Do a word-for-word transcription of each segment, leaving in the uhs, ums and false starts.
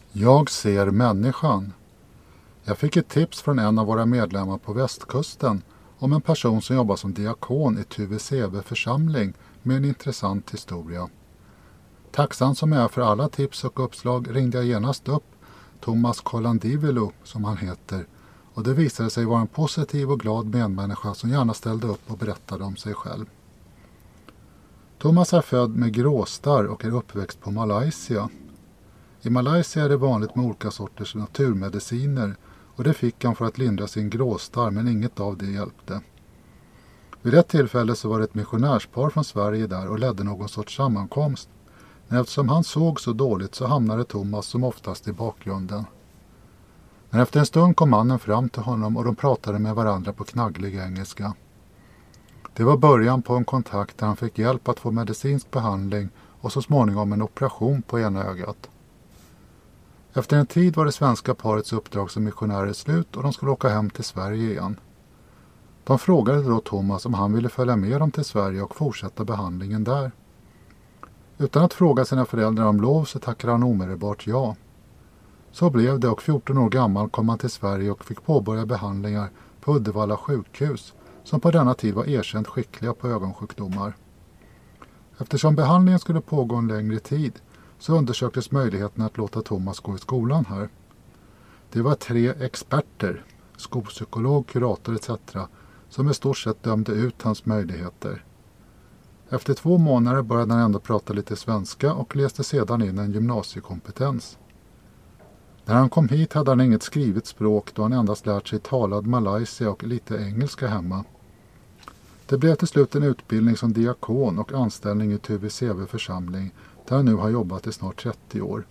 Jag ser människan. Jag fick ett tips från en av våra medlemmar på västkusten om en person som jobbar som diakon i Tuve Seve församling med en intressant historia. Tacksam som jag är för alla tips och uppslag ringde jag genast upp Thomas Kolandivelu som han heter, och det visade sig vara en positiv och glad medmänniska som gärna ställde upp och berättade om sig själv. Thomas är född med gråstarr och är uppväxt på Malaysia. I Malaysia är det vanligt med olika sorters naturmediciner, och det fick han för att lindra sin gråstarr, men inget av det hjälpte. Vid ett tillfälle så var det ett missionärspar från Sverige där och ledde någon sorts sammankomst. Men eftersom han såg så dåligt så hamnade Thomas som oftast i bakgrunden. Men efter en stund kom mannen fram till honom och de pratade med varandra på knagglig engelska. Det var början på en kontakt där han fick hjälp att få medicinsk behandling och så småningom en operation på ena ögat. Efter en tid var det svenska parets uppdrag som missionärer slut och de skulle åka hem till Sverige igen. De frågade då Thomas om han ville följa med dem till Sverige och fortsätta behandlingen där. Utan att fråga sina föräldrar om lov så tackade han omedelbart ja. Så blev det, och fjorton år gammal kom han till Sverige och fick påbörja behandlingar på Uddevalla sjukhus som på denna tid var erkänt skickliga på ögonsjukdomar. Eftersom behandlingen skulle pågå en längre tid så undersöktes möjligheten att låta Thomas gå i skolan här. Det var tre experter, skolpsykolog, kurator et cetera, som i stort sett dömde ut hans möjligheter. Efter två månader började han ändå prata lite svenska och läste sedan in en gymnasiekompetens. När han kom hit hade han inget skrivet språk då han endast lärt sig talad malaysia och lite engelska hemma. Det blev till slut en utbildning som diakon och anställning i Tuve Seve församling där han nu har jobbat i snart trettio år.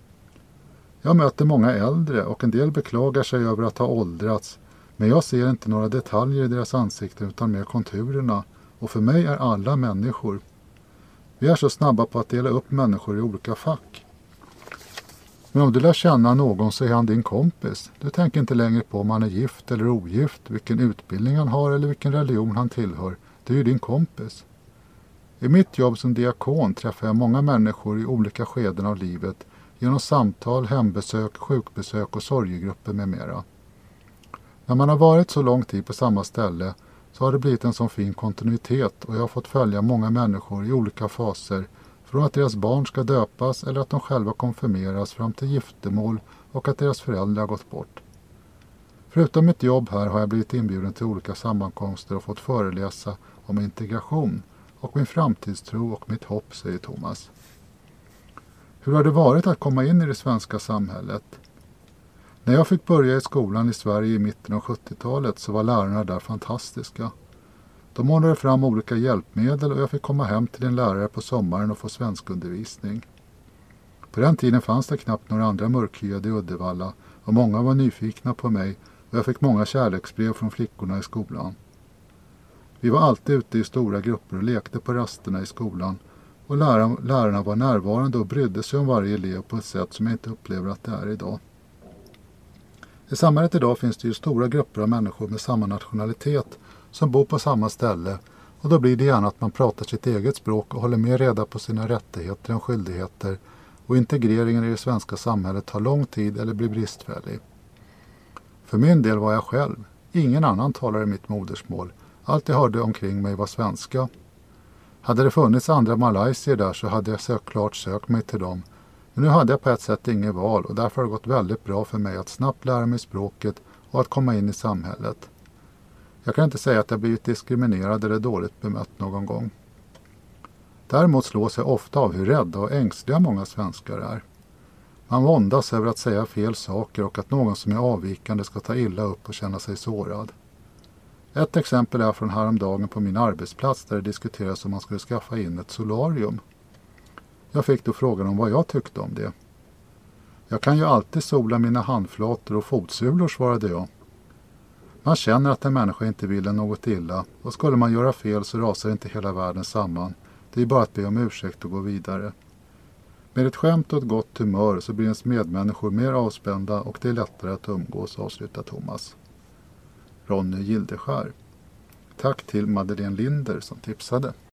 Jag möter många äldre och en del beklagar sig över att ha åldrats, men jag ser inte några detaljer i deras ansikten utan mer konturerna, och för mig är alla människor. Vi är så snabba på att dela upp människor i olika fack. Men om du lär känna någon så är han din kompis. Du tänker inte längre på om han är gift eller ogift, vilken utbildning han har eller vilken religion han tillhör. Det är ju din kompis. I mitt jobb som diakon träffar jag många människor i olika skeden av livet genom samtal, hembesök, sjukbesök och sorgegrupper med mera. När man har varit så lång tid på samma ställe så har det blivit en sån fin kontinuitet, och jag har fått följa många människor i olika faser från att deras barn ska döpas eller att de själva konfirmeras fram till giftermål och att deras föräldrar gått bort. Förutom mitt jobb här har jag blivit inbjuden till olika sammankomster och fått föreläsa om integration och min framtidstro och mitt hopp, säger Thomas. Hur har det varit att komma in i det svenska samhället? När jag fick börja i skolan i Sverige i mitten av sjuttiotalet så var lärarna där fantastiska. De ordnade fram olika hjälpmedel och jag fick komma hem till en lärare på sommaren och få svenskundervisning. På den tiden fanns det knappt några andra mörkhyade i Uddevalla och många var nyfikna på mig, och jag fick många kärleksbrev från flickorna i skolan. Vi var alltid ute i stora grupper och lekte på rasterna i skolan, och lärarna, lärarna var närvarande och brydde sig om varje elev på ett sätt som jag inte upplever att det är idag. I samhället idag finns det ju stora grupper av människor med samma nationalitet som bor på samma ställe, och då blir det gärna att man pratar sitt eget språk och håller mer reda på sina rättigheter än skyldigheter, och integreringen i det svenska samhället tar lång tid eller blir bristfällig. För min del var jag själv. Ingen annan talade mitt modersmål. Allt jag hörde omkring mig var svenska. Hade det funnits andra malaysier där så hade jag såklart sökt mig till dem. Men nu hade jag på ett sätt inget val, och därför har det gått väldigt bra för mig att snabbt lära mig språket och att komma in i samhället. Jag kan inte säga att jag blivit diskriminerad eller dåligt bemött någon gång. Däremot slås jag ofta av hur rädda och ängsliga många svenskar är. Man våndas över att säga fel saker och att någon som är avvikande ska ta illa upp och känna sig sårad. Ett exempel är från häromdagen på min arbetsplats där det diskuterades om man skulle skaffa in ett solarium. Jag fick då frågan om vad jag tyckte om det. Jag kan ju alltid sola mina handflator och fotsulor, svarade jag. Man känner att en människa inte vill en något illa, och skulle man göra fel så rasar inte hela världen samman. Det är bara att be om ursäkt och gå vidare. Med ett skämt och ett gott humör så blir ens medmänniskor mer avspända och det är lättare att umgås, avslutar Thomas. Ronny Gildeskär. Tack till Madeleine Linder som tipsade.